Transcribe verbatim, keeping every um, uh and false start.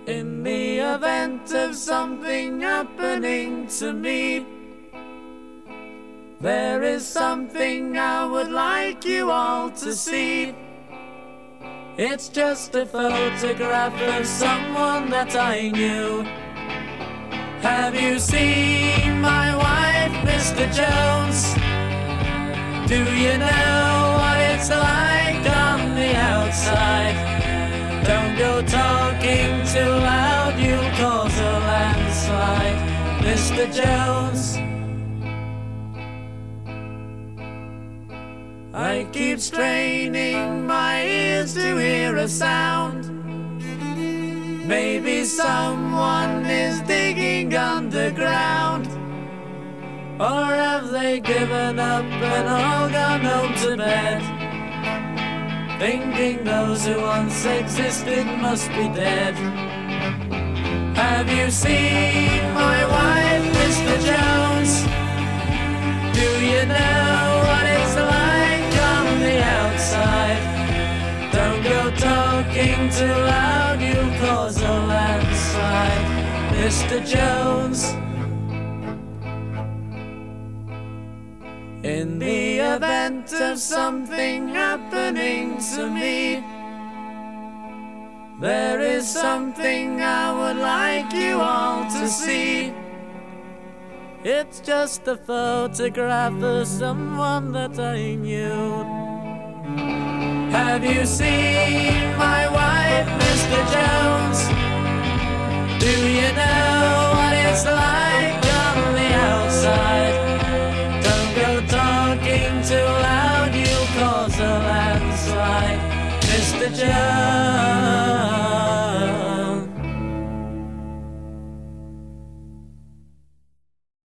In the event of something happening to me, there is something I would like you all to see. It's just a photograph of someone that I knew. Have you seen my wife, Mister Jones? Do you know what it's like on the outside? Don't go talking too loud, you'll cause a landslide, Mister Jones. I keep straining my ears to hear a sound. Maybe someone is digging underground. Or have they given up and all gone home to bed, thinking those who once existed must be dead? Have you seen my wife, Mister Jones? Do you know what it's like on the outside? Don't go talking too loud, you'll cause a landslide, Mister Jones. In the event of something happening to me, there is something I would like you all to see. It's just a photograph of someone that I knew. Have you seen my wife, Mister Jones? Do you know what it's like on the outside? Don't go talking too loud, you'll cause a landslide, Mister Jones.